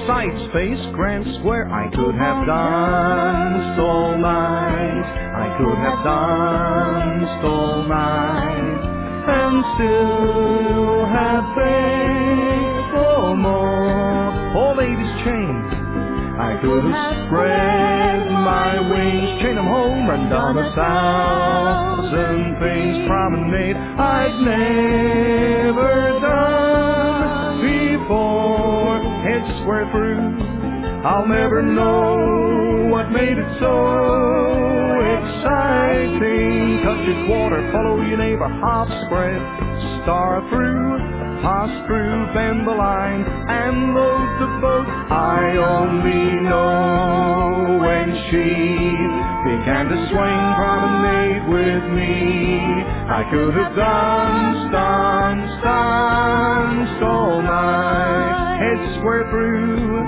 side space, grand square. I could have danced all night. I could have danced all night, and still have begged for more. Oh, ladies, chain. I could have spread my wings, chain 'em home, run down 1,000 promenade I've never done before. Head square through, I'll never know what made it so exciting. Touch a quarter, follow your neighbor, half spread, star through, pass through, bend the line, and load the boat. I only know when she began to swing promenade with me. I could have danced all night, head square through,